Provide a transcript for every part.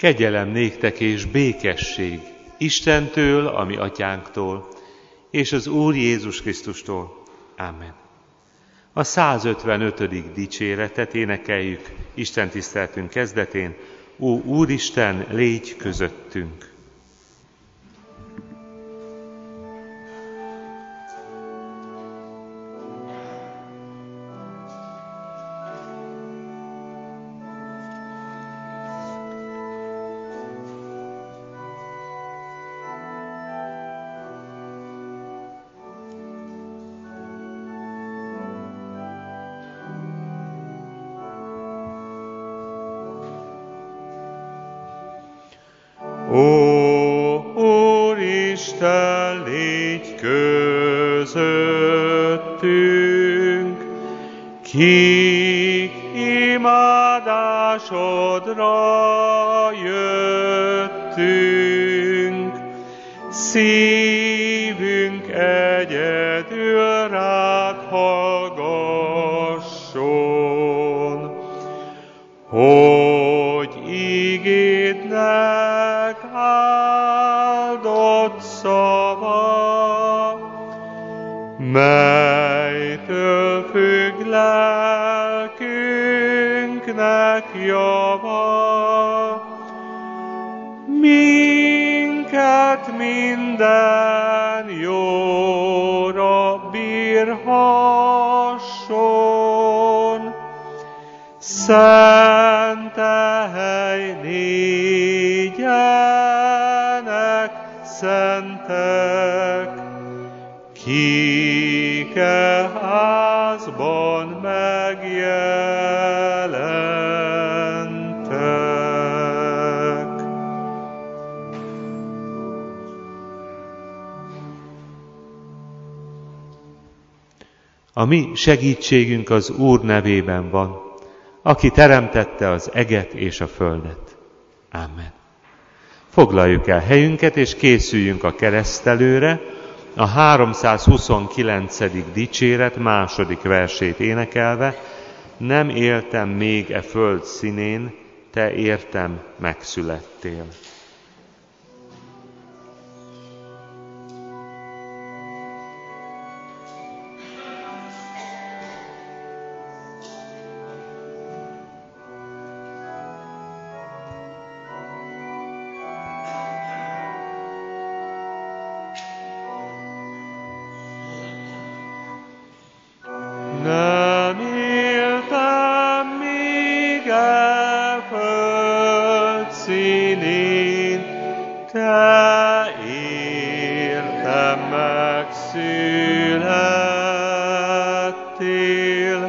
Kegyelem néktek és békesség Istentől, a mi atyánktól, és az Úr Jézus Krisztustól. Amen. A 155. dicséretet énekeljük Isten tiszteletünk kezdetén. Ó Úristen, légy közöttünk! Ó, Úristen, légy közöttünk, kik imádásodra jöttünk, szívünk egyedül rád hallgasson, hogy ígédnek áldott szava, melytől függ lelkünknek java, minket minden jóra bírhasson, szentehely négyenek szentek, kike házban megjelentek. A mi segítségünk az Úr nevében van, aki teremtette az eget és a földet. Amen. Foglaljuk el helyünket, és készüljünk a keresztelőre, a 329. dicséret második versét énekelve: nem éltem még e föld színén, te értem megszülettél. Nem éltem még e föld színén, te értem megszülettél.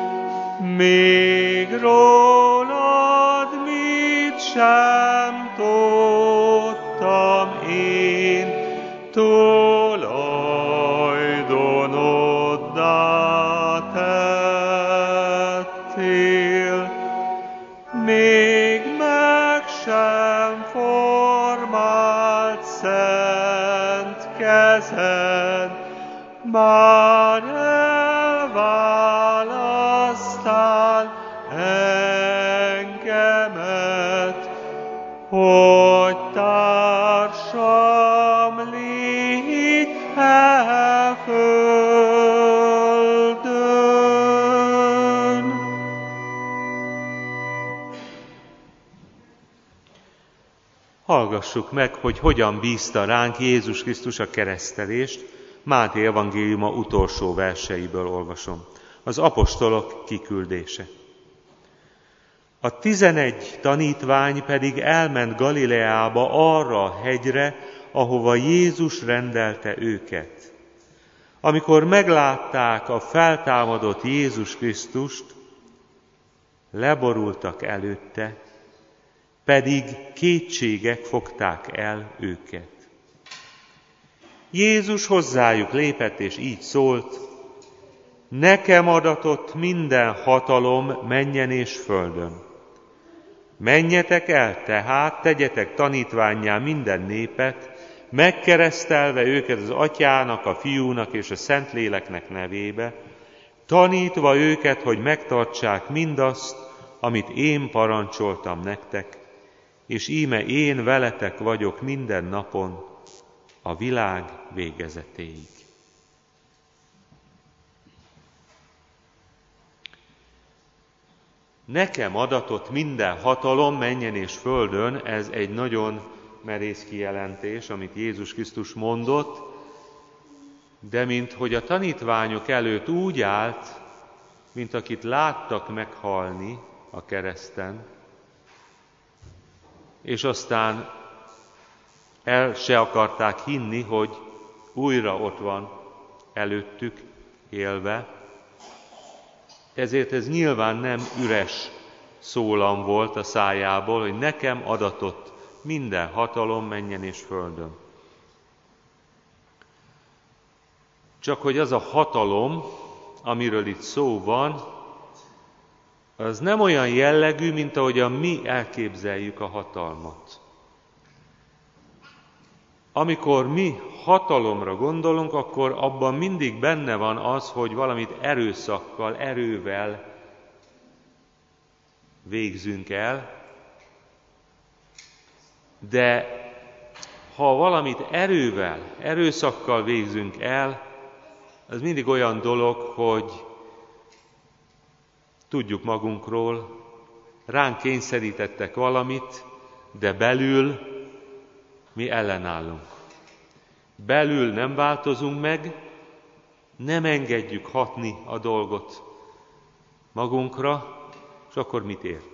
Még rólad mit sem tudtam én, tulajdonoddá tettél. Még meg sem formált szent kezed, már elválasztál engemet, hogy társam légy e földön. Hallgassuk meg, hogy hogyan bízta ránk Jézus Krisztus a keresztelést. Máté evangéliuma utolsó verseiből olvasom. Az apostolok kiküldése. A 11 tanítvány pedig elment Galileába, arra a hegyre, ahova Jézus rendelte őket. Amikor meglátták a feltámadott Jézus Krisztust, leborultak előtte, pedig kétségek fogták el őket. Jézus hozzájuk lépett, és így szólt: nekem adatott minden hatalom mennyen és földön. Menjetek el tehát, tegyetek tanítvánnyá minden népet, megkeresztelve őket az Atyának, a Fiúnak és a Szentléleknek nevébe, tanítva őket, hogy megtartsák mindazt, amit én parancsoltam nektek, és íme én veletek vagyok minden napon, a világ végezetéig. Nekem adatott minden hatalom mennyen és földön, ez egy nagyon merész kijelentés, amit Jézus Krisztus mondott, de mint hogy a tanítványok előtt úgy állt, mint akit láttak meghalni a kereszten, és aztán el se akarták hinni, hogy újra ott van előttük élve. Ezért ez nyilván nem üres szólam volt a szájából, hogy nekem adatott minden hatalom mennyen és földön. Csak hogy az a hatalom, amiről itt szó van, az nem olyan jellegű, mint ahogyan mi elképzeljük a hatalmat. Amikor mi hatalomra gondolunk, akkor abban mindig benne van az, hogy valamit erőszakkal, erővel végzünk el, de ha valamit erővel, erőszakkal végzünk el, az mindig olyan dolog, hogy tudjuk magunkról, ránk kényszerítettek valamit, de belül mi ellenállunk. Belül nem változunk meg, nem engedjük hatni a dolgot magunkra, és akkor mit ért?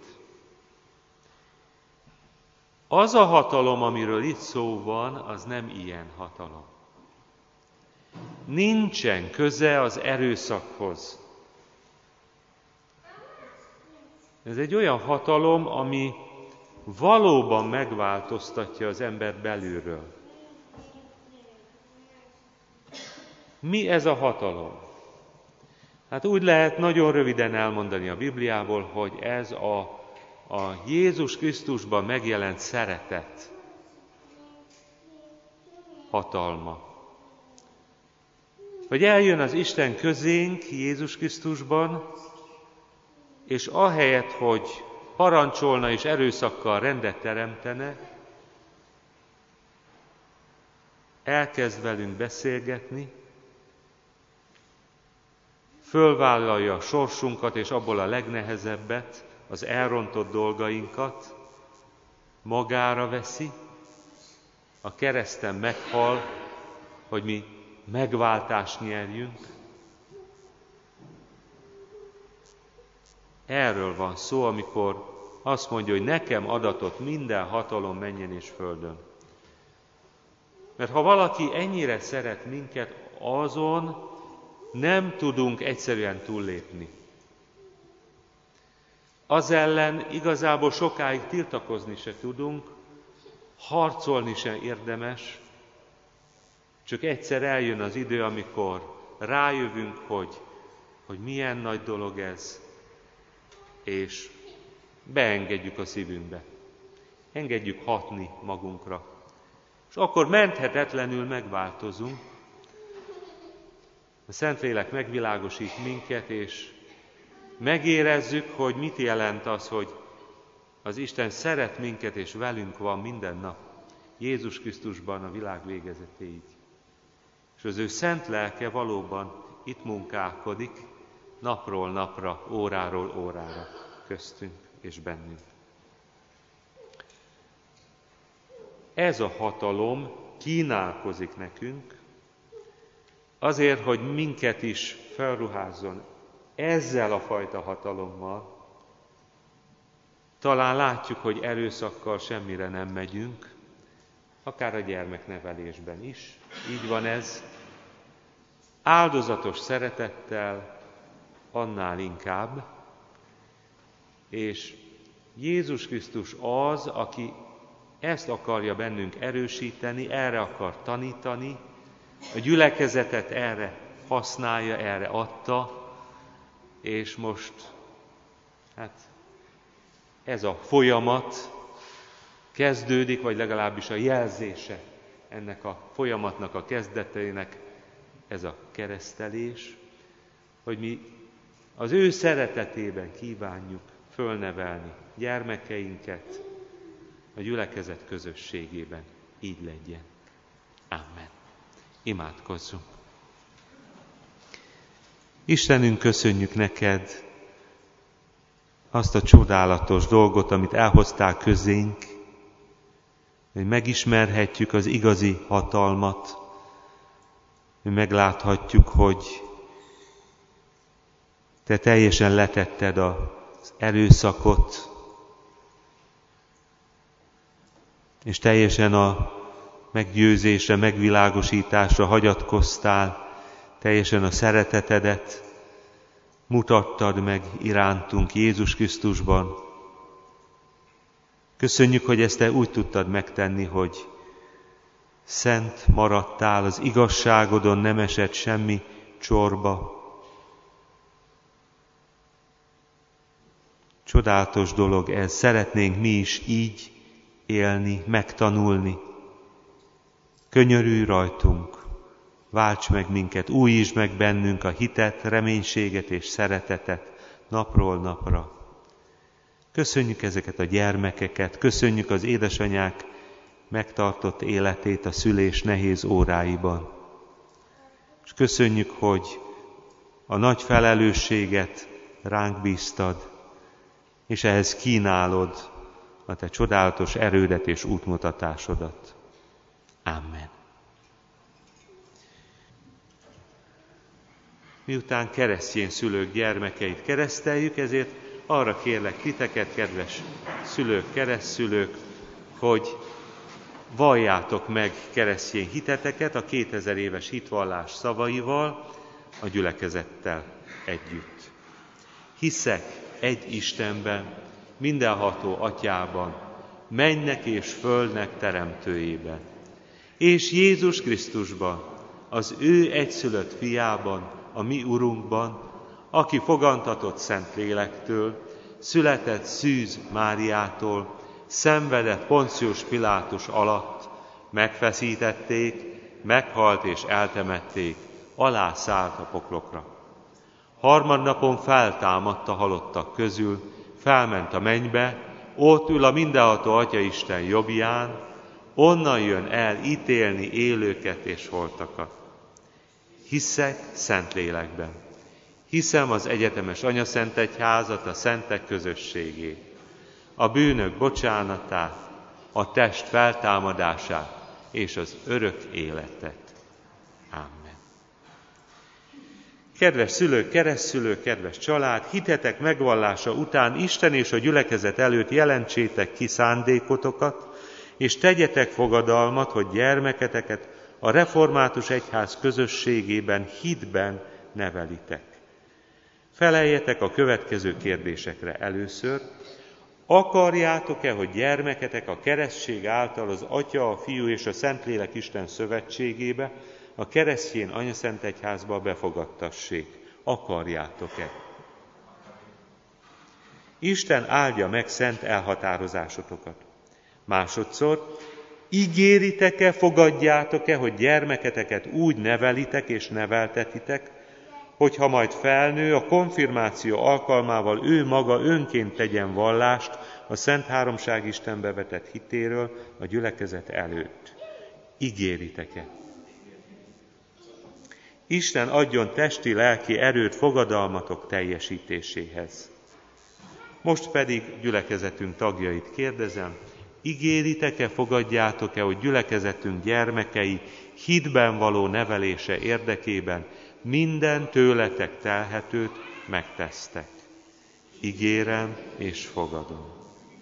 Az a hatalom, amiről itt szó van, az nem ilyen hatalom. Nincsen köze az erőszakhoz. Ez egy olyan hatalom, ami valóban megváltoztatja az embert belülről. Mi ez a hatalom? Hát úgy lehet nagyon röviden elmondani a Bibliából, hogy ez a Jézus Krisztusban megjelent szeretet hatalma. Hogy eljön az Isten közénk Jézus Krisztusban, és ahelyett, hogy parancsolna és erőszakkal rendet teremtene, elkezd velünk beszélgetni, fölvállalja a sorsunkat és abból a legnehezebbet, az elrontott dolgainkat, magára veszi, a kereszten meghal, hogy mi megváltást nyerjünk. Erről van szó, amikor azt mondja, hogy nekem adatott minden hatalom mennyen és földön. Mert ha valaki ennyire szeret minket, azon nem tudunk egyszerűen túllépni. Az ellen igazából sokáig tiltakozni se tudunk, harcolni se érdemes, csak egyszer eljön az idő, amikor rájövünk, hogy milyen nagy dolog ez, és beengedjük a szívünkbe. Engedjük hatni magunkra. És akkor menthetetlenül megváltozunk. A Szentlélek megvilágosít minket, és megérezzük, hogy mit jelent az, hogy az Isten szeret minket, és velünk van minden nap. Jézus Krisztusban a világ végezetéig. És az ő szent lelke valóban itt munkálkodik, napról napra, óráról órára köztünk és bennünk. Ez a hatalom kínálkozik nekünk, azért, hogy minket is felruházzon ezzel a fajta hatalommal. Talán látjuk, hogy erőszakkal semmire nem megyünk, akár a gyermeknevelésben is. Így van ez. Áldozatos szeretettel annál inkább, és Jézus Krisztus az, aki ezt akarja bennünk erősíteni, erre akar tanítani, a gyülekezetet erre használja, erre adta, és most ez a folyamat kezdődik, vagy legalábbis a jelzése ennek a folyamatnak a kezdetének, ez a keresztelés, hogy mi az ő szeretetében kívánjuk fölnevelni gyermekeinket, a a gyülekezet közösségében így legyen. Amen. Imádkozzunk. Istenünk, köszönjük neked azt a csodálatos dolgot, amit elhoztál közénk, hogy megismerhetjük az igazi hatalmat, hogy megláthatjuk, hogy te teljesen letetted az erőszakot, és teljesen a meggyőzésre, megvilágosításra hagyatkoztál, teljesen a szeretetedet mutattad meg irántunk Jézus Krisztusban. Köszönjük, hogy ezt te úgy tudtad megtenni, hogy szent maradtál, az igazságodon nem esett semmi csorba. Csodálatos dolog ez, szeretnénk mi is így élni, megtanulni. Könyörülj rajtunk, válts meg minket, újítsd meg bennünk a hitet, reménységet és szeretetet napról napra. Köszönjük ezeket a gyermekeket, köszönjük az édesanyák megtartott életét a szülés nehéz óráiban. És köszönjük, hogy a nagy felelősséget ránk bíztad, és ehhez kínálod a te csodálatos erődet és útmutatásodat. Amen. Miután keresztény szülők gyermekeit kereszteljük, ezért arra kérlek titeket, kedves szülők, keresztszülők, hogy valljátok meg keresztény hiteteket a 2000 éves hitvallás szavaival, a gyülekezettel együtt. Hiszek egy Istenben, mindenható Atyában, mennek és földnek teremtőjében, és Jézus Krisztusban, az ő egyszülött fiában, a mi Urunkban, aki fogantatott Szentlélektől, született Szűz Máriától, szenvedett Poncius Pilátus alatt, megfeszítették, meghalt és eltemették, alászállt a poklokra. Harmadnapon feltámadt a halottak közül, felment a mennybe, ott ül a mindenható Atyaisten jobbján, onnan jön el ítélni élőket és holtakat. Hiszek Szentlélekben. Hiszem az egyetemes anyaszentegyházat, a szentek közösségét, a bűnök bocsánatát, a test feltámadását és az örök életet. Amen. Kedves szülők, keresztszülők, kedves család, hitetek megvallása után Isten és a gyülekezet előtt jelentsétek ki szándékotokat, és tegyetek fogadalmat, hogy gyermeketeket a református egyház közösségében, hitben nevelitek. Feleljetek a következő kérdésekre először. Akarjátok-e, hogy gyermeketek a keresztség által az Atya, a Fiú és a Szentlélek Isten szövetségébe, a keresztény anyaszentegyházba befogadtassék? Akarjátok-e? Isten áldja meg szent elhatározásotokat. Másodszor, ígéritek-e, fogadjátok-e, hogy gyermeketeket úgy nevelitek és neveltetitek, hogyha majd felnő, a konfirmáció alkalmával ő maga önként tegyen vallást a Szent Háromság Istenbe vetett hitéről a gyülekezet előtt. Ígéritek-e? Isten adjon testi-lelki erőt fogadalmatok teljesítéséhez. Most pedig gyülekezetünk tagjait kérdezem, ígéritek-e, fogadjátok-e, hogy gyülekezetünk gyermekei hitben való nevelése érdekében minden tőletek telhetőt megtesztek? Ígérem és fogadom.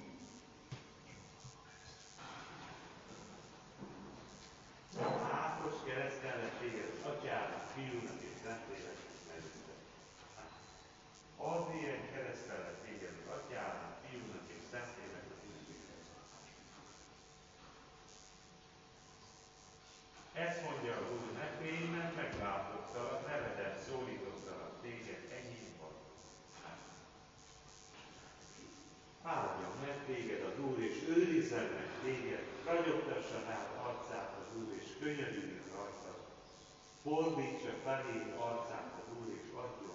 Ezt mondja az Úr nekém, mert meglátottalak, nevedet szólítottalak téged, ennyi van. Áldjon meg téged az Úr, és őrizzen meg téged, ragyogtassa rád arcát az Úr, és könyörüljön rajtad. Fordítsa felé arcát az Úr, és adjon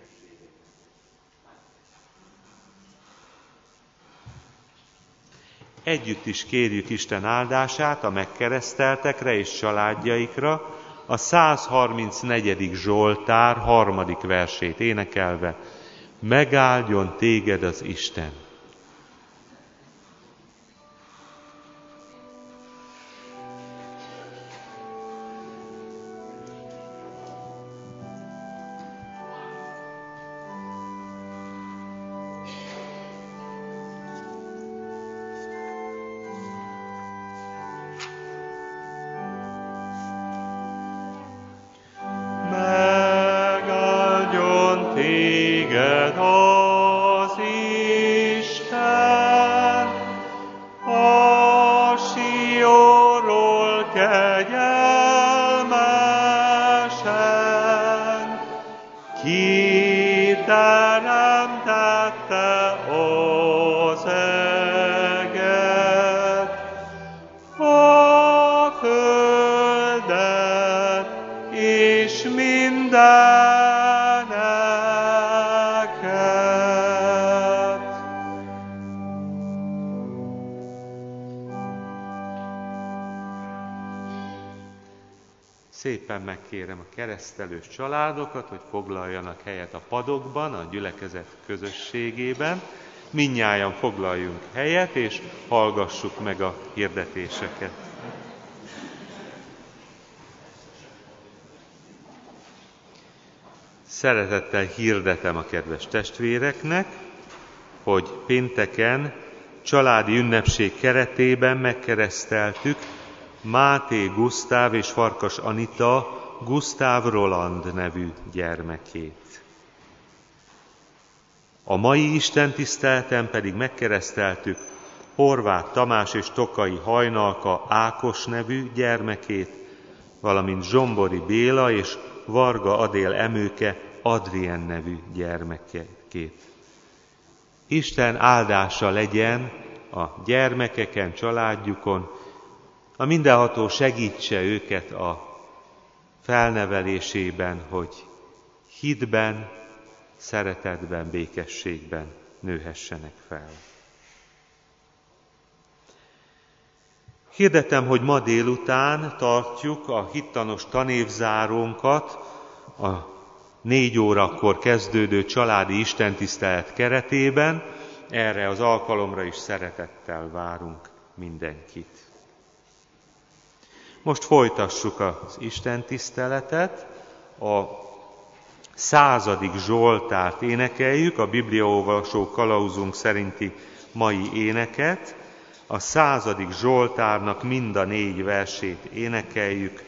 békességet. Együtt is kérjük Isten áldását a megkereszteltekre és családjaikra, a 134. Zsoltár 3. versét énekelve. Megáldjon téged az Isten! Szépen megkérem a keresztelős családokat, hogy foglaljanak helyet a padokban, a gyülekezet közösségében. Mindnyájan foglaljunk helyet, és hallgassuk meg a hirdetéseket. Szeretettel hirdetem a kedves testvéreknek, hogy pénteken családi ünnepség keretében megkereszteltük Máté Gusztáv és Farkas Anita Gusztáv Roland nevű gyermekét. A mai istentiszteleten pedig megkereszteltük Horváth Tamás és Tokai Hajnalka Ákos nevű gyermekét, valamint Zsombori Béla és Varga Adél Emőke Adrien nevű gyermekét. Isten áldása legyen a gyermekeken, családjukon, a mindenható segítse őket a felnevelésében, hogy hitben, szeretetben, békességben nőhessenek fel. Hirdetem, hogy ma délután tartjuk a hittanos tanévzárónkat a 4 órakor kezdődő családi istentisztelet keretében. Erre az alkalomra is szeretettel várunk mindenkit. Most folytassuk az istentiszteletet, a 100. Zsoltárt énekeljük, a bibliaolvasó kalauzunk szerinti mai éneket. A 100. Zsoltárnak mind a 4 versét énekeljük.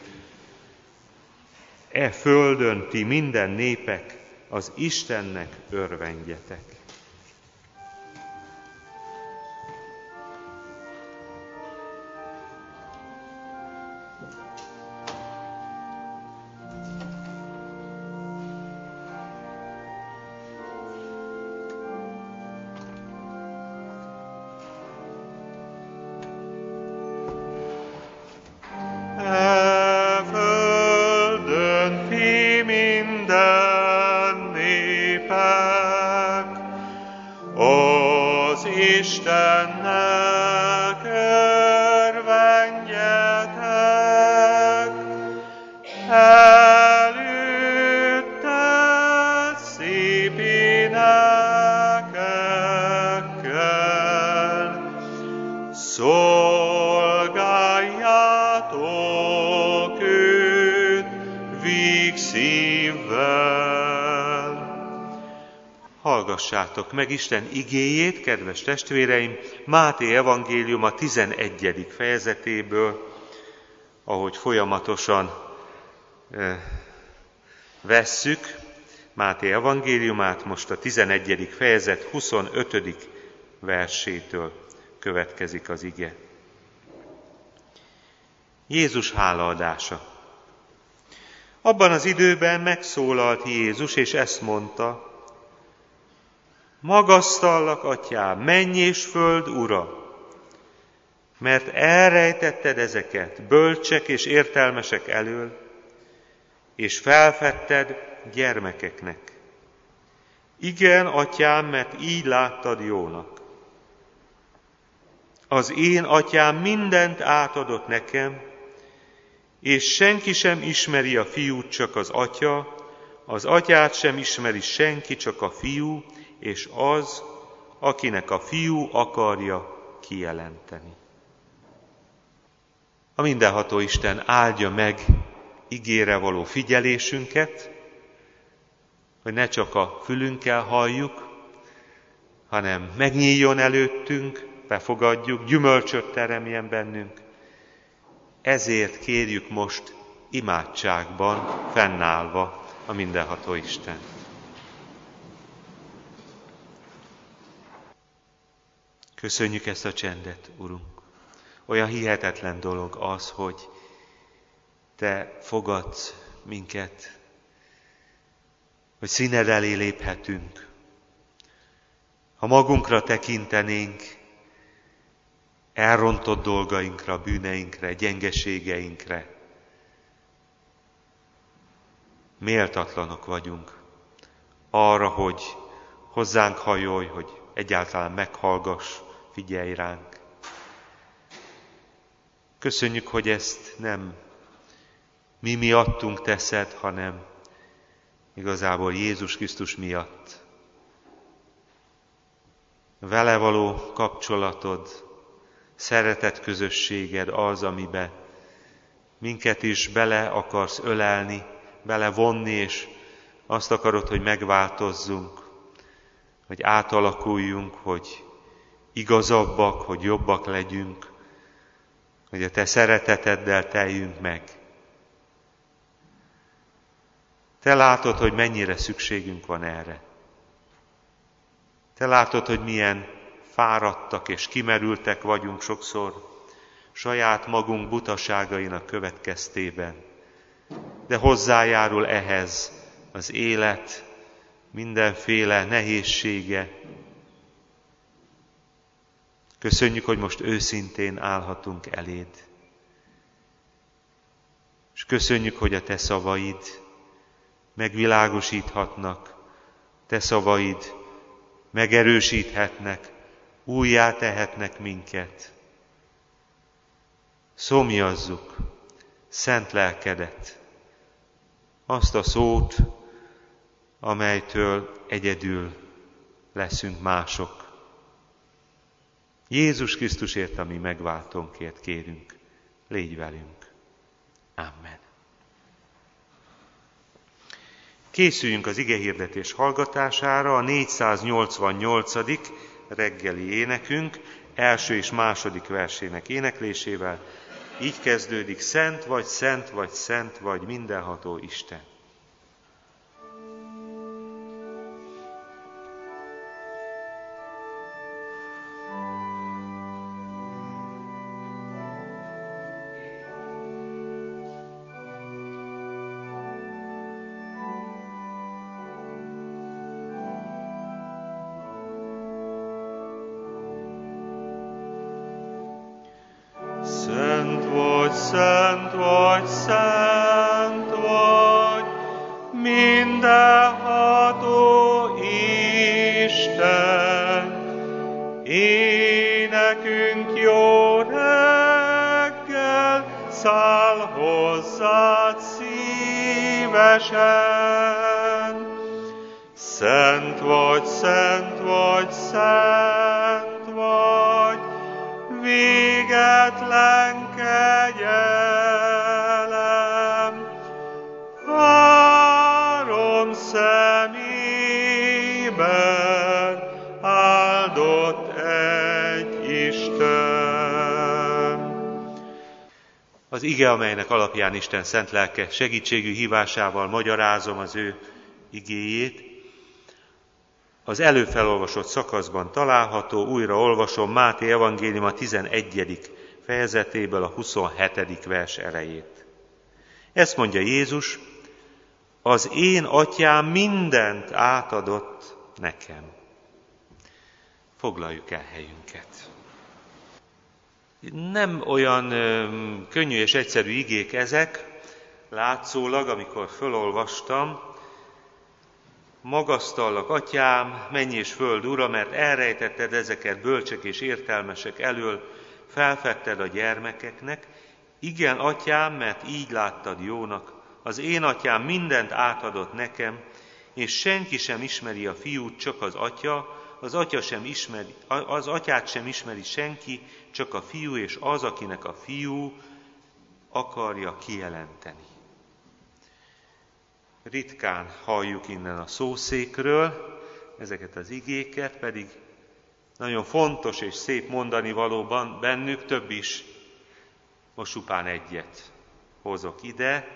E földön ti minden népek, az Istennek örvendjetek. Istennek örvendjetek, előtte szép énekekkel, szolgáljátok őt vígszívvel. Hallgassátok meg Isten igéjét, kedves testvéreim, Máté evangéliuma 11. fejezetéből, ahogy folyamatosan vesszük Máté evangéliumát, most a 11. fejezet 25. versétől következik az ige. Jézus hálaadása. Abban az időben megszólalt Jézus, és ezt mondta: Magasztallak, Atyám, menny és föld Ura, mert elrejtetted ezeket bölcsek és értelmesek elől, és felfedted gyermekeknek. Igen, Atyám, mert így láttad jónak. Az én atyám mindent átadott nekem, és senki sem ismeri a fiút, csak az atya, az atyát sem ismeri senki, csak a fiú, és az, akinek a fiú akarja kijelenteni. A mindenható Isten áldja meg igére való figyelésünket, hogy ne csak a fülünkkel halljuk, hanem megnyíljon előttünk, befogadjuk, gyümölcsöt teremjen bennünk. Ezért kérjük most imádságban fennállva a mindenható Isten. Köszönjük ezt a csendet, Urunk. Olyan hihetetlen dolog az, hogy Te fogadsz minket, hogy színed elé léphetünk. Ha magunkra tekintenénk, elrontott dolgainkra, bűneinkre, gyengeségeinkre, méltatlanok vagyunk arra, hogy hozzánk hajolj, hogy egyáltalán meghallgass, figyelj ránk. Köszönjük, hogy ezt nem mi miattunk teszed, hanem igazából Jézus Krisztus miatt. Vele való kapcsolatod, szeretet közösséged az, amiben minket is bele akarsz ölelni, belevonni, és azt akarod, hogy megváltozzunk, hogy átalakuljunk, hogy igazabbak, hogy jobbak legyünk, hogy a Te szereteteddel teljünk meg. Te látod, hogy mennyire szükségünk van erre. Te látod, hogy milyen fáradtak és kimerültek vagyunk sokszor saját magunk butaságainak következtében. De hozzájárul ehhez az élet mindenféle nehézsége. Köszönjük, hogy most őszintén állhatunk eléd. És köszönjük, hogy a Te szavaid megvilágosíthatnak, Te szavaid megerősíthetnek, újjá tehetnek minket. Szomjazzuk szent lelkedet, azt a szót, amelytől egyedül leszünk mások. Jézus Krisztusért, a mi megváltónkért kérünk, légy velünk. Amen. Készüljünk az igehirdetés hallgatására, a 488. reggeli énekünk első és második versének éneklésével. Így kezdődik: Szent vagy, szent vagy, szent vagy, mindenható Isten. Szent vagy, szent vagy, szent vagy, mindenható Isten. Énekünk jó reggel, száll hozzád szívesen. Szent vagy, szent vagy, szent vagy, végetlen kegyelem, három szemében áldott egy Isten. Az ige, amelynek alapján Isten szent lelke segítségű hívásával magyarázom az ő igéjét, az előfelolvasott szakaszban található, újra olvasom Máté evangélium a 11. fejezetéből a 27. vers elejét. Ezt mondja Jézus: az én atyám mindent átadott nekem. Foglaljuk el helyünket. Nem olyan könnyű és egyszerű igék ezek, látszólag, amikor fölolvastam. Magasztallak, atyám, menny és föld ura, mert elrejtetted ezeket bölcsek és értelmesek elől, felfedted a gyermekeknek, igen, atyám, mert így láttad jónak, az én atyám mindent átadott nekem, és senki sem ismeri a fiút, csak az atya, az atyát sem ismeri senki, csak a fiú, és az, akinek a fiú akarja kijelenteni. Ritkán halljuk innen a szószékről ezeket az igéket, pedig nagyon fontos és szép mondani valóban bennük, több is. Most csupán egyet hozok ide.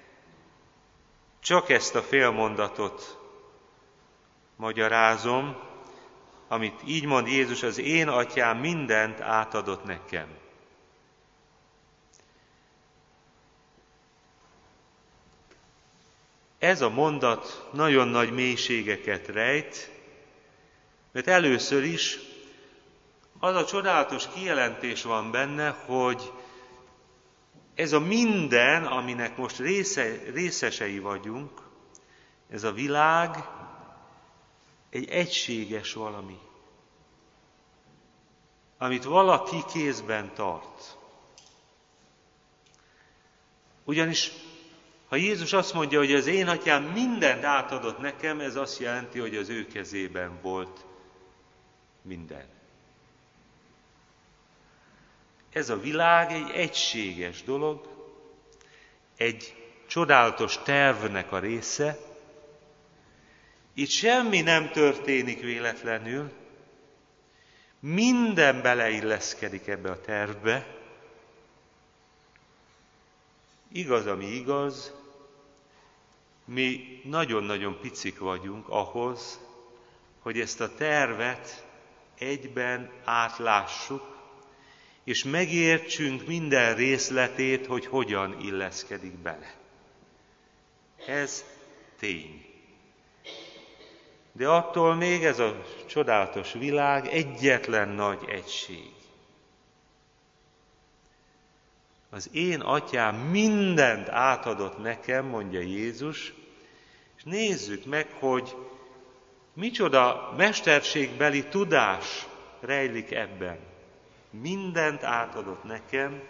Csak ezt a félmondatot magyarázom, amit így mond Jézus, az én atyám mindent átadott nekem. Ez a mondat nagyon nagy mélységeket rejt, mert először is az a csodálatos kijelentés van benne, hogy ez a minden, aminek most részesei vagyunk, ez a világ egy egységes valami, amit valaki kézben tart. Ugyanis, ha Jézus azt mondja, hogy az én atyám mindent átadott nekem, ez azt jelenti, hogy az ő kezében volt minden. Ez a világ egy egységes dolog, egy csodálatos tervnek a része. Itt semmi nem történik véletlenül, minden beleilleszkedik ebbe a tervbe. Igaz, ami igaz, mi nagyon-nagyon picik vagyunk ahhoz, hogy ezt a tervet egyben átlássuk, és megértsünk minden részletét, hogy hogyan illeszkedik bele. Ez tény. De attól még ez a csodálatos világ egyetlen nagy egység. Az én atyám mindent átadott nekem, mondja Jézus, és nézzük meg, hogy micsoda mesterségbeli tudás rejlik ebben. Mindent átadott nekem.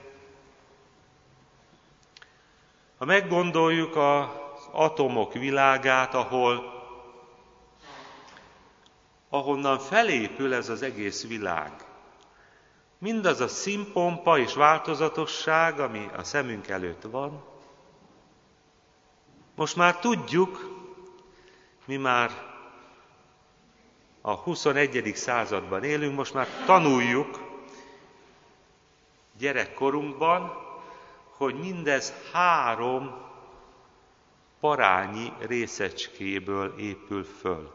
Ha meggondoljuk az atomok világát, ahonnan felépül ez az egész világ, mindaz a színpompa és változatosság, ami a szemünk előtt van, most már tudjuk, mi már a 21. században élünk, most már tanuljuk gyerekkorunkban, hogy mindez 3 parányi részecskéből épül föl.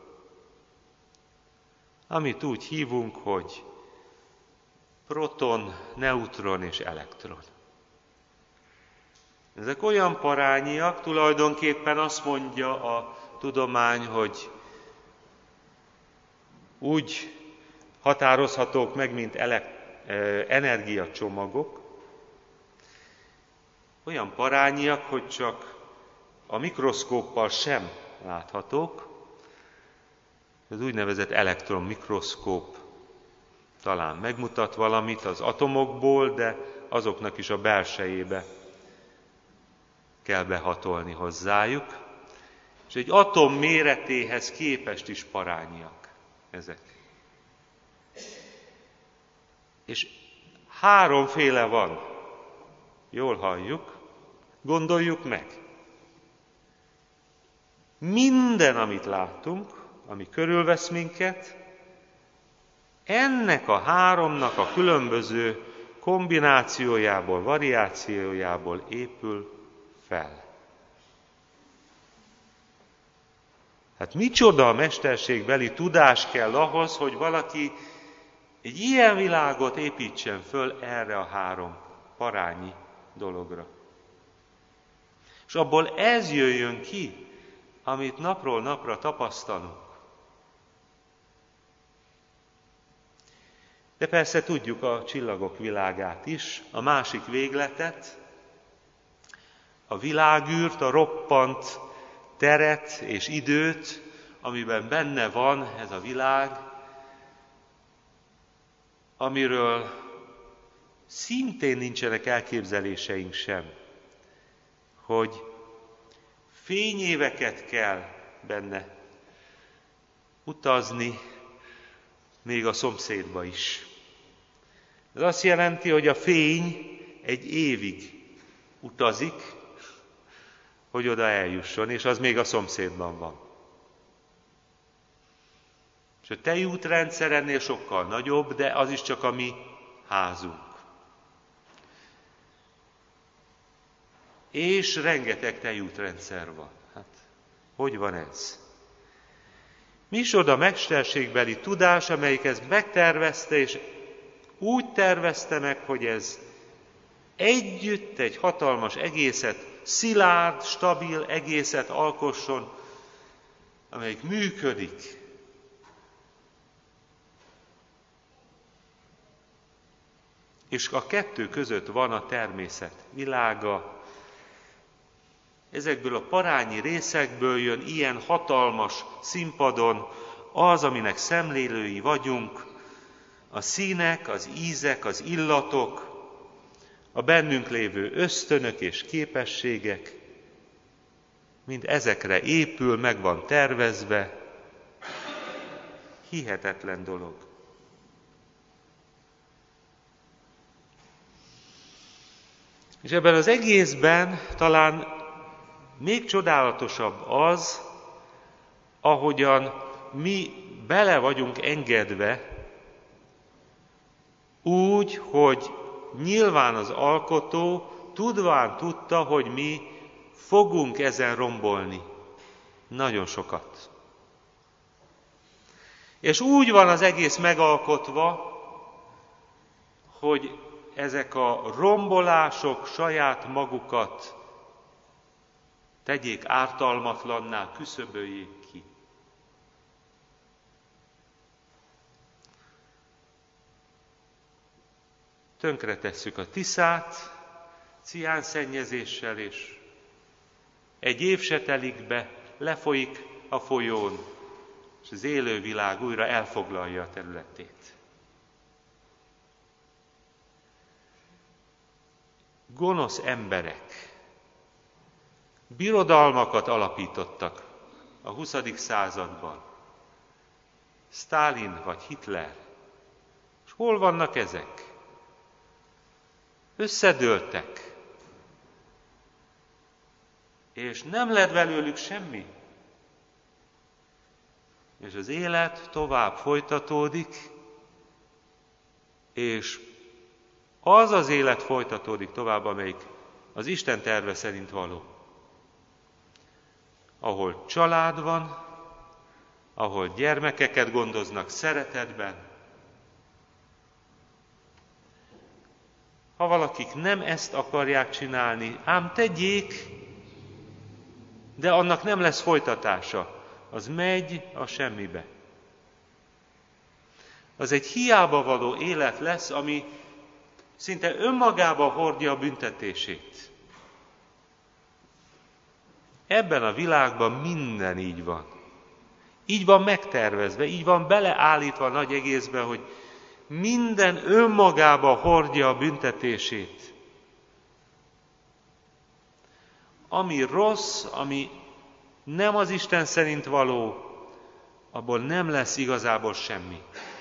Amit úgy hívunk, hogy proton, neutron és elektron. Ezek olyan parányiak, tulajdonképpen azt mondja a tudomány, hogy úgy határozhatók meg, mint energiacsomagok, olyan parányiak, hogy csak a mikroszkóppal sem láthatók. Az úgynevezett elektronmikroszkóp talán megmutat valamit az atomokból, de azoknak is a belsejébe kell behatolni hozzájuk. És egy atom méretéhez képest is parányiak ezek. És 3 féle van. Jól halljuk, gondoljuk meg. Minden, amit látunk, ami körülvesz minket, ennek a 3-nak a különböző kombinációjából, variációjából épül fel. Hát micsoda mesterségbeli tudás kell ahhoz, hogy valaki egy ilyen világot építsen föl erre a 3 parányi dologra. És abból ez jöjjön ki, amit napról napra tapasztalunk. De persze tudjuk a csillagok világát is, a másik végletet, a világűrt, a roppant teret és időt, amiben benne van ez a világ, amiről szintén nincsenek elképzeléseink sem, hogy fényéveket kell benne utazni, még a szomszédba is. Ez azt jelenti, hogy a fény egy évig utazik, hogy oda eljusson, és az még a szomszédban van. És a tejútrendszer ennél sokkal nagyobb, de az is csak a mi házunk. És rengeteg tejútrendszer van. Hát, hogy van ez? Micsoda mesterségbeli tudás, amelyik ezt megtervezte, és úgy tervezte meg, hogy ez együtt egy hatalmas egészet, szilárd, stabil egészet alkosson, amelyik működik. És a kettő között van a természet világa. Ezekből a parányi részekből jön ilyen hatalmas színpadon az, aminek szemlélői vagyunk, a színek, az ízek, az illatok, a bennünk lévő ösztönök és képességek, mind ezekre épül, meg van tervezve. Hihetetlen dolog. És ebben az egészben talán még csodálatosabb az, ahogyan mi bele vagyunk engedve, úgy, hogy nyilván az alkotó tudván tudta, hogy mi fogunk ezen rombolni. Nagyon sokat. És úgy van az egész megalkotva, hogy ezek a rombolások saját magukat tegyék ártalmatlanná, küszöböljék ki. Tönkretesszük a Tiszát ciánszennyezéssel, és egy év se telik be, lefolyik a folyón, és az élővilág újra elfoglalja a területét. Gonosz emberek birodalmakat alapítottak a 20. században. Sztálin vagy Hitler. És hol vannak ezek? Összedőltek. És nem lett belőlük semmi. És az élet tovább folytatódik, és az az élet folytatódik tovább, amelyik az Isten terve szerint való. Ahol család van, ahol gyermekeket gondoznak szeretetben. Ha valakik nem ezt akarják csinálni, ám tegyék, de annak nem lesz folytatása. Az megy a semmibe. Az egy hiába való élet lesz, ami szinte önmagába hordja a büntetését. Ebben a világban minden így van. Így van megtervezve, így van beleállítva a nagy egészbe, hogy minden önmagába hordja a büntetését. Ami rossz, ami nem az Isten szerint való, abból nem lesz igazából semmi.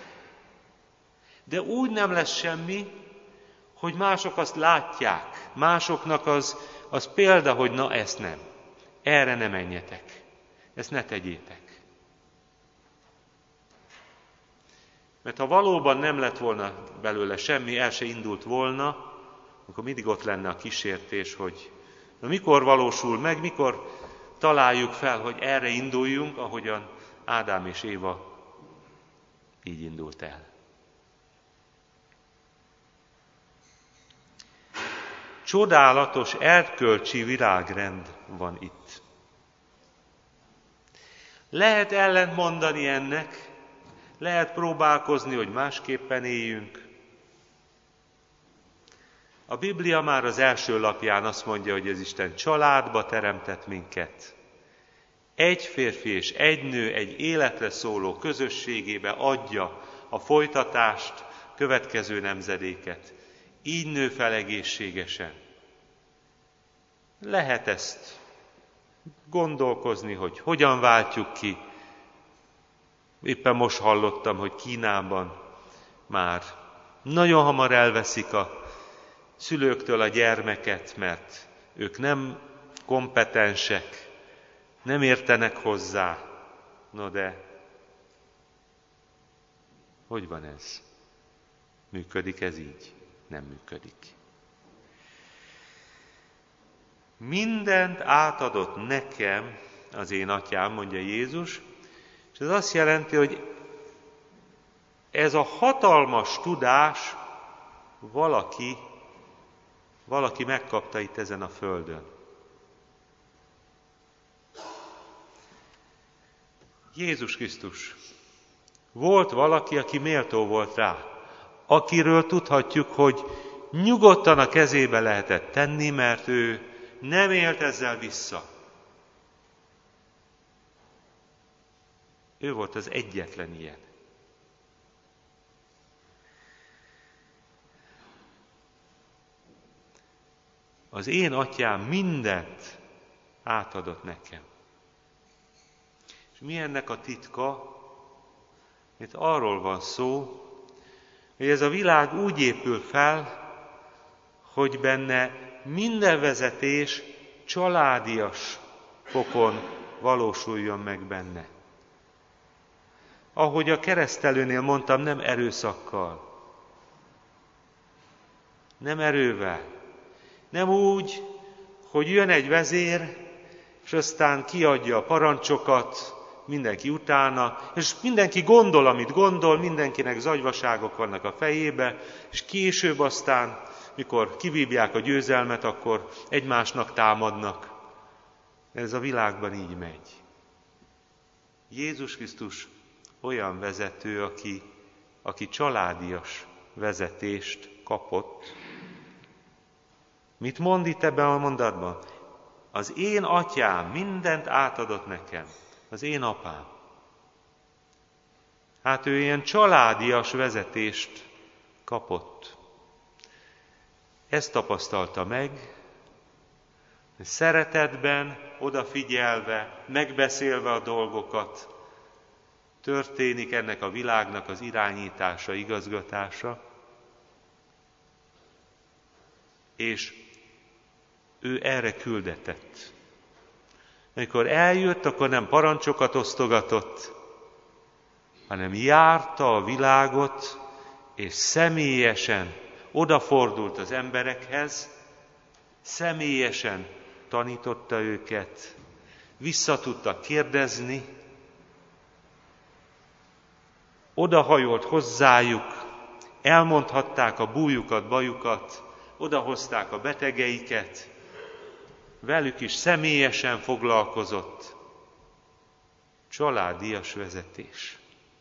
De úgy nem lesz semmi, hogy mások azt látják. Másoknak az példa, hogy na ezt nem. Erre ne menjetek. Ezt ne tegyétek. Mert ha valóban nem lett volna belőle semmi, el se indult volna, akkor mindig ott lenne a kísértés, hogy na mikor valósul meg, mikor találjuk fel, hogy erre induljunk, ahogyan Ádám és Éva így indult el. Csodálatos erkölcsi virágrend van itt. Lehet ellent mondani ennek, lehet próbálkozni, hogy másképpen éljünk. A Biblia már az első lapján azt mondja, hogy az Isten családba teremtett minket. Egy férfi és egy nő egy életre szóló közösségébe adja a folytatást, következő nemzedéket. így nő fel egészségesen. Lehet ezt gondolkozni, hogy hogyan váltjuk ki. Éppen most hallottam, hogy Kínában már nagyon hamar elveszik a szülőktől a gyermeket, mert ők nem kompetensek, nem értenek hozzá. No de, hogy van ez? Működik ez így? Nem működik. Mindent átadott nekem az én atyám, mondja Jézus, és ez azt jelenti, hogy ez a hatalmas tudás valaki megkapta itt ezen a földön. Jézus Krisztus. Volt valaki, aki méltó volt rá, akiről tudhatjuk, hogy nyugodtan a kezébe lehetett tenni, mert ő nem élt ezzel vissza. Ő volt az egyetlen ilyen. Az én atyám mindent átadott nekem. És mi ennek a titka? Itt arról van szó, hogy ez a világ úgy épül fel, hogy benne minden vezetés családias fokon valósuljon meg benne. Ahogy a keresztelőnél mondtam, nem erőszakkal, nem erővel, nem úgy, hogy jön egy vezér, és aztán kiadja a parancsokat, mindenki utána, és mindenki gondol, amit gondol, mindenkinek zagyvaságok vannak a fejébe, és később aztán, mikor kivívják a győzelmet, akkor egymásnak támadnak. Ez a világban így megy. Jézus Krisztus olyan vezető, aki családias vezetést kapott. Mit mond itt ebben a mondatban? Az én atyám mindent átadott nekem. Az én apám. Hát ő ilyen családias vezetést kapott. Ezt tapasztalta meg, szeretetben, odafigyelve, megbeszélve a dolgokat, történik ennek a világnak az irányítása, igazgatása, és ő erre küldetett. Amikor eljött, akkor nem parancsokat osztogatott, hanem járta a világot, és személyesen odafordult az emberekhez, személyesen tanította őket, vissza tudta kérdezni, odahajolt hozzájuk, elmondhatták a bújukat, bajukat, odahozták a betegeiket, velük is személyesen foglalkozott. Családias vezetés.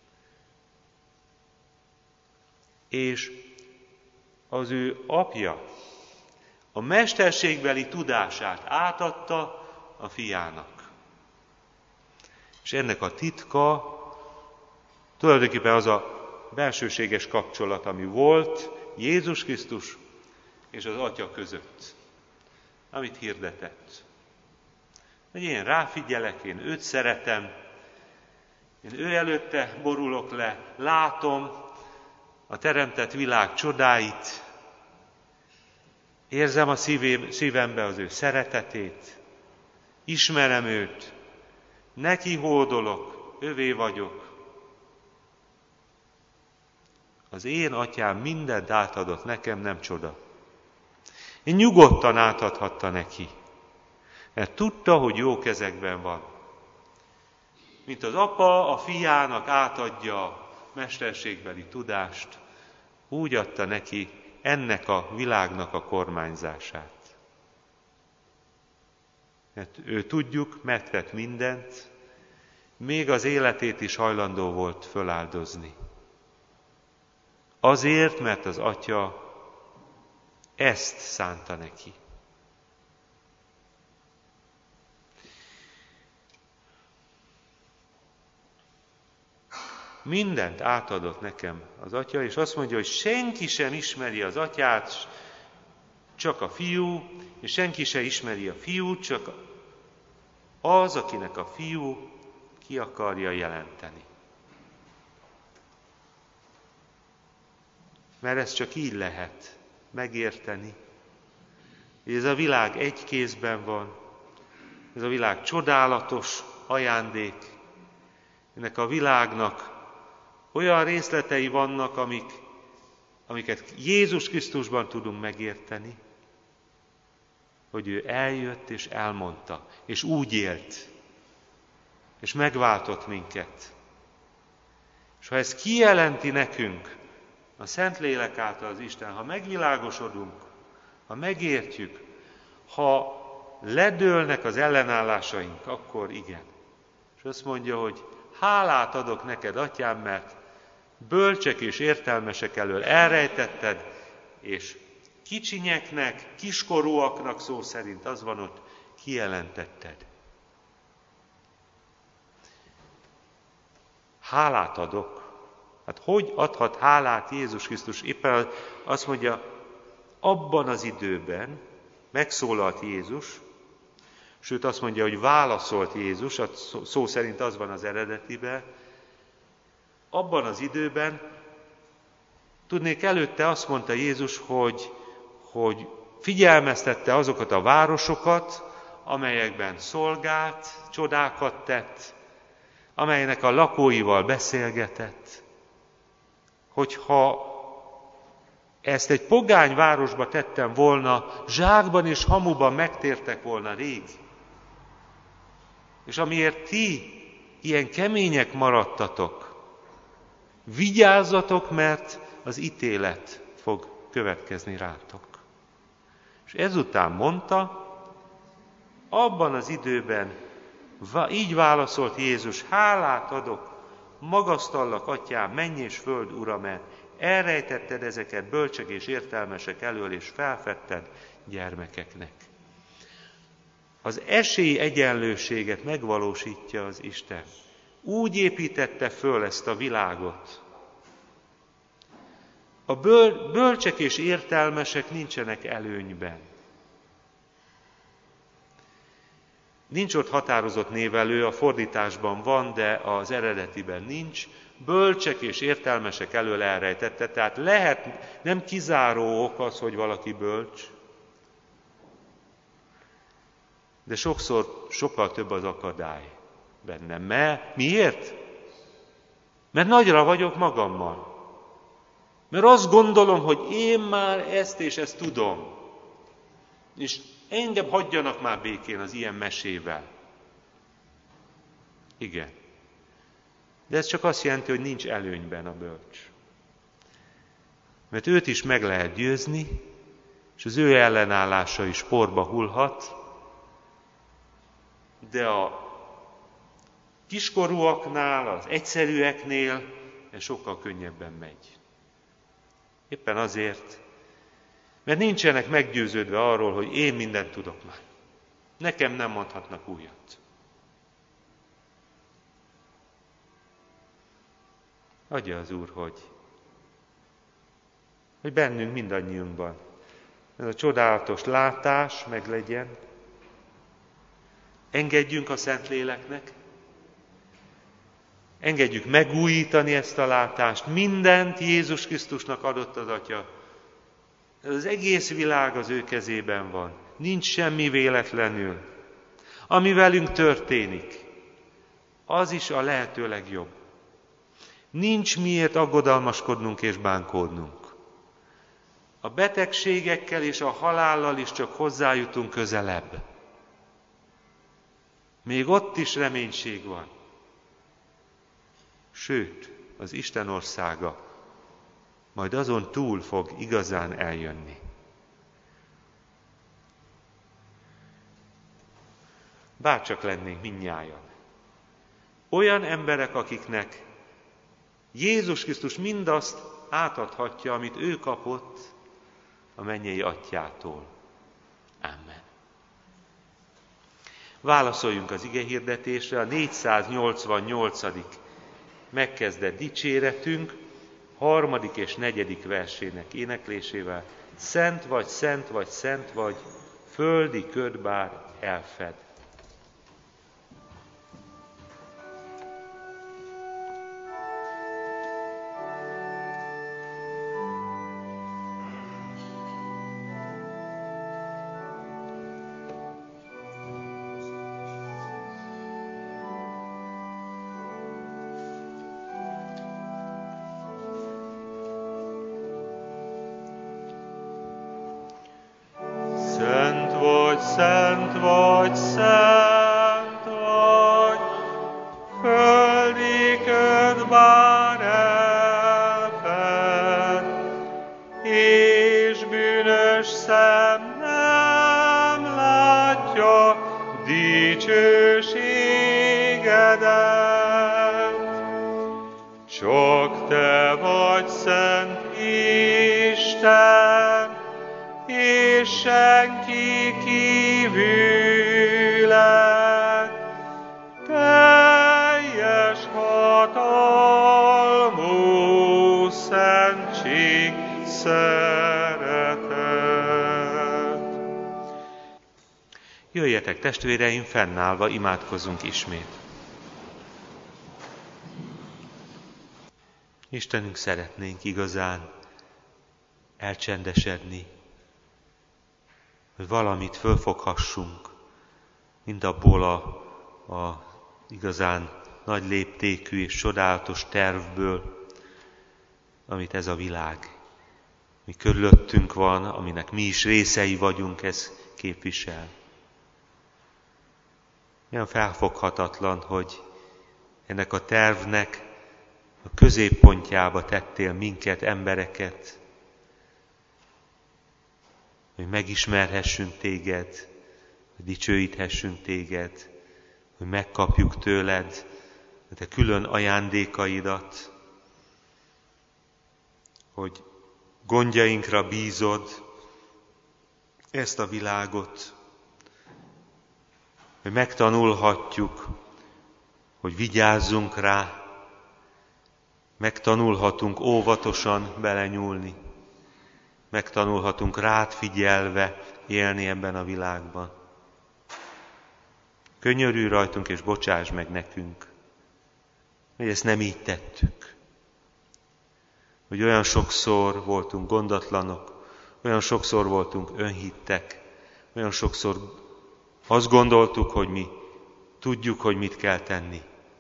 És az ő apja a mesterségbeli tudását átadta a fiának. És ennek a titka tulajdonképpen az a belsőséges kapcsolat, ami volt Jézus Krisztus és az Atya között, amit hirdetett. Hogy én ráfigyelek, én őt szeretem, én ő előtte borulok le, látom a teremtett világ csodáit, érzem a szívembe az ő szeretetét, ismerem őt, neki hódolok, övé vagyok. Az én atyám mindent átadott nekem, nem csoda. Én nyugodtan átadhatta neki, mert tudta, hogy jó kezekben van. Mint az apa a fiának átadja a mesterségbeli tudást, úgy adta neki ennek a világnak a kormányzását. Mert ő tudjuk, megtett mindent, még az életét is hajlandó volt föláldozni. Azért, mert az Atya ezt szánta neki. Mindent átadott nekem az Atya, és azt mondja, hogy senki sem ismeri az Atyát, csak a Fiú, és senki sem ismeri a Fiút, csak az, akinek a Fiú ki akarja jelenteni. Mert ez csak így lehet megérteni. Ez a világ egy kézben van, ez a világ csodálatos ajándék, ennek a világnak olyan részletei vannak, amiket Jézus Krisztusban tudunk megérteni, hogy ő eljött és elmondta, és úgy élt, és megváltott minket. És ha ez kijelenti nekünk a Szentlélek által az Isten, ha megvilágosodunk, ha megértjük, ha ledőlnek az ellenállásaink, akkor igen. És azt mondja, hogy hálát adok neked, Atyám, mert bölcsek és értelmesek elől elrejtetted, és kicsinyeknek, kiskorúaknak szó szerint az van ott, kijelentetted. Hálát adok. Hát hogy adhat hálát Jézus Krisztus? Éppen azt mondja, abban az időben megszólalt Jézus, sőt azt mondja, hogy válaszolt Jézus, a szó szerint az van az eredetiben, abban az időben, tudnék előtte azt mondta Jézus, hogy figyelmeztette azokat a városokat, amelyekben szolgált, csodákat tett, amelynek a lakóival beszélgetett, hogyha ezt egy pogány városba tettem volna, zsákban és hamuban megtértek volna rég. És amiért ti ilyen kemények maradtatok, vigyázzatok, mert az ítélet fog következni rátok. És ezután mondta, abban az időben így válaszolt Jézus, hálát adok, magasztallak, Atyám, menny és föld ura, mert elrejtetted ezeket bölcsek és értelmesek elől, és felfedted gyermekeknek. Az esélyegyenlőséget megvalósítja az Isten. Úgy építette föl ezt a világot. A bölcsek és értelmesek nincsenek előnyben. Nincs ott határozott névelő, a fordításban van, de az eredetiben nincs. Bölcsek és értelmesek elől elrejtette, tehát lehet, nem kizáró ok az, hogy valaki bölcs, de sokszor sokkal több az akadály bennem. Miért? Mert nagyra vagyok magammal. Mert azt gondolom, hogy én már ezt és ezt tudom. És engem hagyjanak már békén az ilyen mesével. Igen. De ez csak azt jelenti, hogy nincs előnyben a bölcs. Mert őt is meg lehet győzni, és az ő ellenállása is porba hullhat, de a kiskorúaknál, az egyszerűeknél ez sokkal könnyebben megy. Éppen azért, mert nincsenek meggyőződve arról, hogy én mindent tudok már. Nekem nem mondhatnak újat. Adja az Úr, hogy bennünk mindannyiunkban ez a csodálatos látás meglegyen. Engedjünk a Szentléleknek, engedjük megújítani ezt a látást. Mindent Jézus Krisztusnak adott az Atya. Az egész világ az ő kezében van. Nincs semmi véletlenül. Ami velünk történik, az is a lehető legjobb. Nincs miért aggodalmaskodnunk és bánkódnunk. A betegségekkel és a halállal is csak hozzájutunk közelebb. Még ott is reménység van. Sőt, az Isten országa majd azon túl fog igazán eljönni. Bárcsak lennénk mindnyájan. Olyan emberek, akiknek Jézus Krisztus mindazt átadhatja, amit ő kapott a mennyei Atyától. Amen. Válaszoljunk az igehirdetésre, a 488. megkezdett dicséretünk 3. és 4. versének éneklésével. Szent vagy, szent vagy, szent vagy, földi köd bár elfed. Szent vagy, szent vagy, földi köd bár elfed, és bűnös szem nem látja dicsőségedet. Csak te vagy szent Isten, és senki kívüled, teljes hatalmú szentség, szeretet. Jöjjetek, testvéreim, fennállva imádkozzunk ismét. Istenünk, szeretnénk igazán elcsendesedni, hogy valamit fölfoghassunk, mind abból a igazán nagy léptékű és csodálatos tervből, amit ez a világ, mi körülöttünk van, aminek mi is részei vagyunk, ez képvisel. Olyan felfoghatatlan, hogy ennek a tervnek a középpontjába tettél minket, embereket, hogy megismerhessünk téged, hogy dicsőíthessünk téged, hogy megkapjuk tőled a te külön ajándékaidat, hogy gondjainkra bízod ezt a világot, hogy megtanulhatjuk, hogy vigyázzunk rá, megtanulhatunk óvatosan belenyúlni, megtanulhatunk rád figyelve élni ebben a világban. Könyörülj rajtunk és bocsáss meg nekünk, hogy ezt nem így tettük. Hogy olyan sokszor voltunk gondatlanok, olyan sokszor voltunk önhittek, olyan sokszor azt gondoltuk, hogy mi tudjuk, hogy mit kell tenni.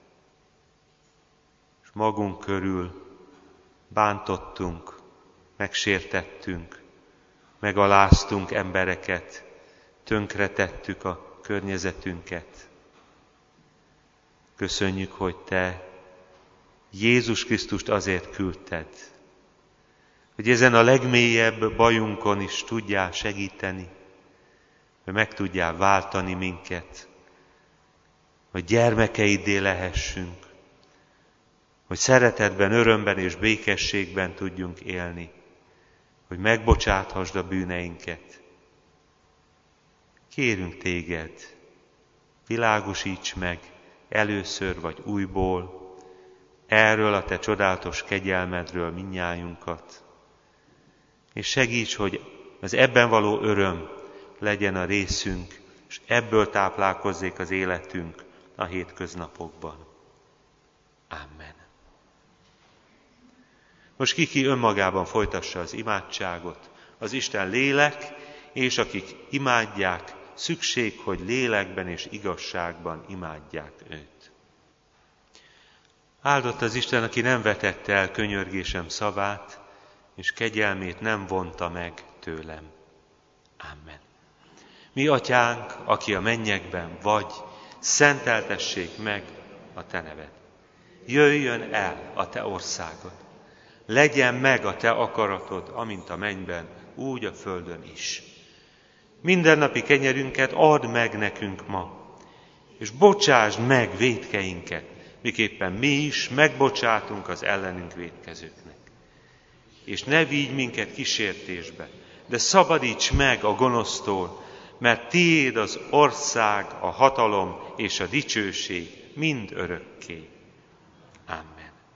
És magunk körül bántottunk, megsértettünk, megaláztunk embereket, tönkretettük a környezetünket. Köszönjük, hogy te Jézus Krisztust azért küldted, hogy ezen a legmélyebb bajunkon is tudjál segíteni, hogy meg tudjál váltani minket, hogy gyermekeiddé lehessünk, hogy szeretetben, örömben és békességben tudjunk élni, hogy megbocsáthasd a bűneinket. Kérünk téged, világosíts meg először vagy újból erről a te csodálatos kegyelmedről mindnyájunkat, és segíts, hogy az ebben való öröm legyen a részünk, és ebből táplálkozzék az életünk a hétköznapokban. Amen. Most ki önmagában folytassa az imádságot, az Isten lélek, és akik imádják, szükség, hogy lélekben és igazságban imádják őt. Áldott az Isten, aki nem vetette el könyörgésem szavát, és kegyelmét nem vonta meg tőlem. Amen. Mi atyánk, aki a mennyekben vagy, szenteltessék meg a te neved. Jöjjön el a te országod. Legyen meg a te akaratod, amint a mennyben, úgy a földön is. Mindennapi kenyerünket add meg nekünk ma, és bocsásd meg vétkeinket, miképpen mi is megbocsátunk az ellenünk vétkezőknek. És ne vigy minket kísértésbe, de szabadíts meg a gonosztól, mert tiéd az ország, a hatalom és a dicsőség mind örökké. Amen.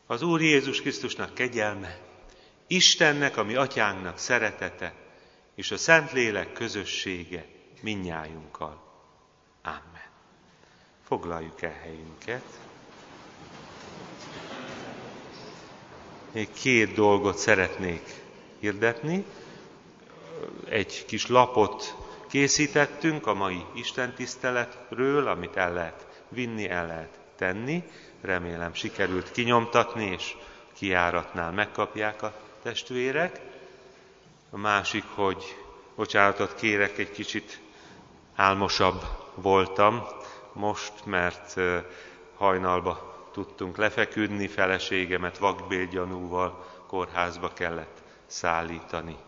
Az Úr Jézus Krisztusnak kegyelme, Istennek, a mi atyánknak szeretete, és a Szentlélek közössége mindnyájunkkal. Amen. Foglaljuk el helyünket. Még 2 dolgot szeretnék hirdetni. Egy kis lapot készítettünk a mai istentiszteletről, amit el lehet vinni, el lehet tenni. Remélem sikerült kinyomtatni, és kijáratnál megkapják a testvérek. A másik, hogy bocsánatot kérek, egy kicsit álmosabb voltam most, mert hajnalba tudtunk lefeküdni, feleségemet vakbélgyanúval kórházba kellett szállítani.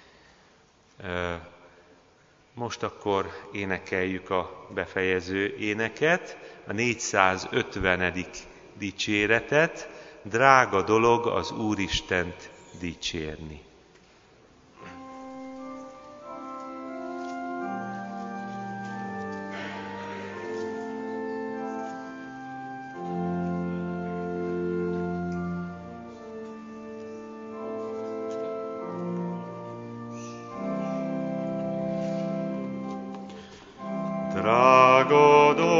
Most akkor énekeljük a befejező éneket, a 450. dicséretet, drága dolog az Úristent dicsérni. Drága dolog